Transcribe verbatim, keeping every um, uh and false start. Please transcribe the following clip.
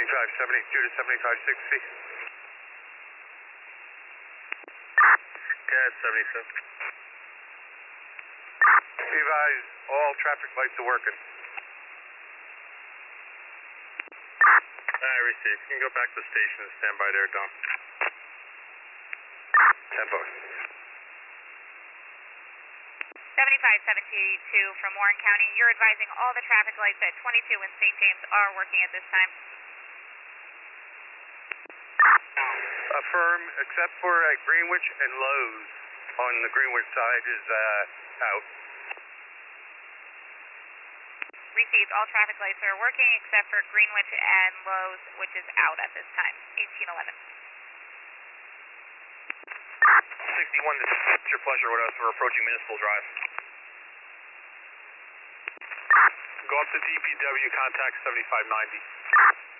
seventy-five seventy-two to seventy-five sixty. Yeah, it's seventy-seven. Be advised, all traffic lights are working. I received. You can go back to the station and stand by there, Don. Tempo. seventy-five seventy-two from Warren County. You're advising all the traffic lights at twenty-two and Saint James are working at this time. Affirm, except for at Greenwich and Lowe's on the Greenwich side is uh, out. Received. All traffic lights are working except for Greenwich and Lowe's, which is out at this time. eighteen eleven. sixty-one, this is your pleasure with us. We're approaching Municipal Drive. Go up to D P W, contact seventy-five ninety.